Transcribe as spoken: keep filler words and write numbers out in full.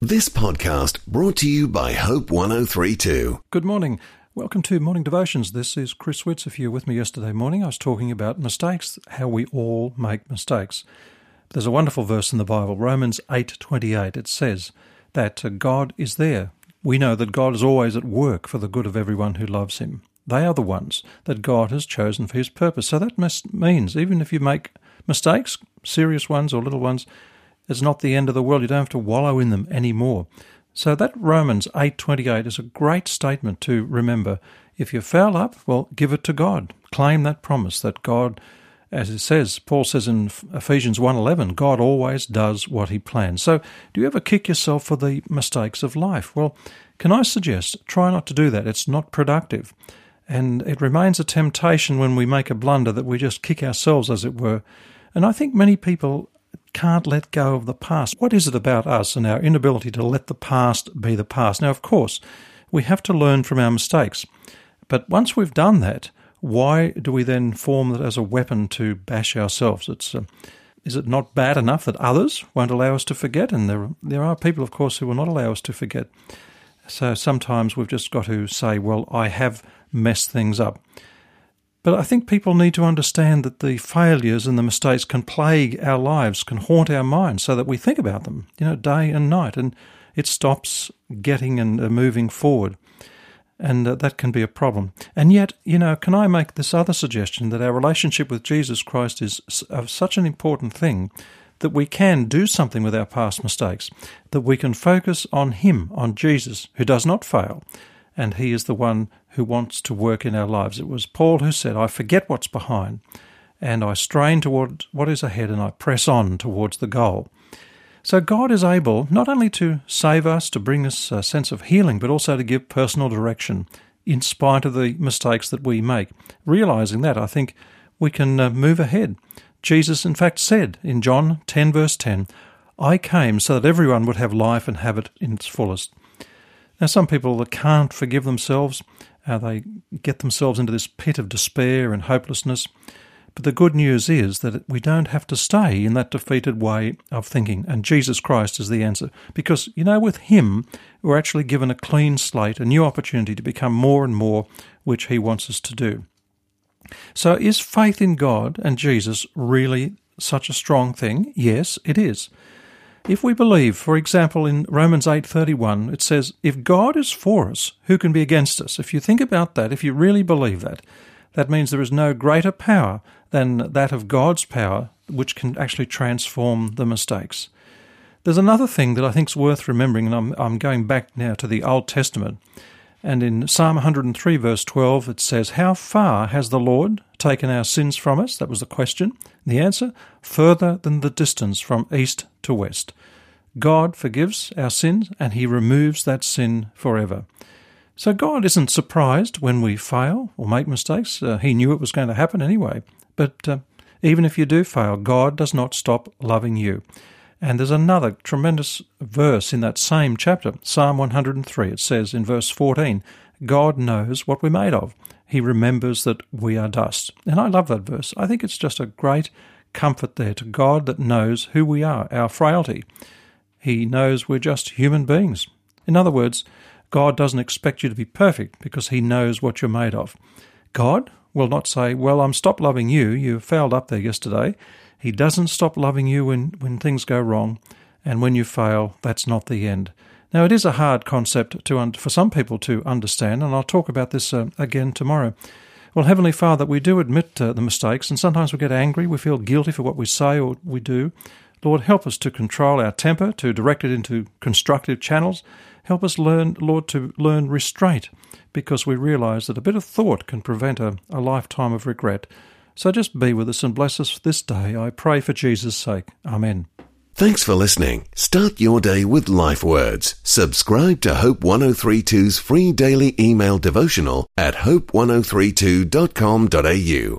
This podcast brought to you by Hope one oh three two. Good morning. Welcome to Morning Devotions. This is Chris Witz. If you were with me yesterday morning, I was talking about mistakes, how we all make mistakes. There's a wonderful verse in the Bible, Romans eight twenty-eight. It says that God is there. We know that God is always at work for the good of everyone who loves him. They are the ones that God has chosen for his purpose. So that means even if you make mistakes, serious ones or little ones, it's not the end of the world. You don't have to wallow in them anymore. So that Romans eight twenty-eight is a great statement to remember. If you foul up, well, give it to God. Claim that promise that God, as it says, Paul says in Ephesians one eleven, God always does what he plans. So do you ever kick yourself for the mistakes of life? Well, can I suggest, try not to do that. It's not productive. And it remains a temptation when we make a blunder that we just kick ourselves, as it were. And I think many people can't let go of the past. What is it about us and our inability to let the past be the past? Now, of course, we have to learn from our mistakes. But once we've done that, why do we then form it as a weapon to bash ourselves? It's uh, is it not bad enough that others won't allow us to forget? And there, there are people, of course, who will not allow us to forget. So sometimes we've just got to say, well, I have messed things up. But I think people need to understand that the failures and the mistakes can plague our lives, can haunt our minds, so that we think about them, you know, day and night, and it stops getting and uh, moving forward. And uh, that can be a problem. And yet, you know, can I make this other suggestion that our relationship with Jesus Christ is of such an important thing that we can do something with our past mistakes, that we can focus on him, on Jesus, who does not fail, and he is the one who wants to work in our lives. It was Paul who said, I forget what's behind, and I strain toward what is ahead, and I press on towards the goal. So God is able not only to save us, to bring us a sense of healing, but also to give personal direction in spite of the mistakes that we make. Realizing that, I think we can uh, move ahead. Jesus, in fact, said in John ten, verse ten, I came so that everyone would have life and have it in its fullest. Now, some people that can't forgive themselves, uh, they get themselves into this pit of despair and hopelessness. But the good news is that we don't have to stay in that defeated way of thinking, and Jesus Christ is the answer. Because, you know, with him, we're actually given a clean slate, a new opportunity to become more and more, which he wants us to do. So is faith in God and Jesus really such a strong thing? Yes, it is. If we believe, for example, in Romans eight thirty-one, it says, if God is for us, who can be against us? If you think about that, if you really believe that, that means there is no greater power than that of God's power, which can actually transform the mistakes. There's another thing that I think is worth remembering, and I'm, I'm going back now to the Old Testament. And in Psalm one hundred three, verse twelve, it says, how far has the Lord taken our sins from us? That was the question. The answer, further than the distance from east to west. God forgives our sins, and he removes that sin forever. So God isn't surprised when we fail or make mistakes. Uh, he knew it was going to happen anyway. But uh, even if you do fail, God does not stop loving you. And there's another tremendous verse in that same chapter, Psalm one hundred three. It says in verse fourteen, God knows what we're made of. He remembers that we are dust. And I love that verse. I think it's just a great comfort there to God that knows who we are, our frailty. He knows we're just human beings. In other words, God doesn't expect you to be perfect because he knows what you're made of. God will not say, well, I'm stopped loving you. You fouled up there yesterday. He doesn't stop loving you when, when things go wrong, and when you fail, that's not the end. Now, it is a hard concept to un- for some people to understand, and I'll talk about this uh, again tomorrow. Well, Heavenly Father, we do admit uh, the mistakes, and sometimes we get angry, we feel guilty for what we say or we do. Lord, help us to control our temper, to direct it into constructive channels. Help us learn, Lord, to learn restraint, because we realize that a bit of thought can prevent a, a lifetime of regret. So just be with us and bless us this day. I pray for Jesus' sake. Amen. Thanks for listening. Start your day with Life Words. Subscribe to Hope one oh three two's free daily email devotional at hope one oh three two dot com dot a u.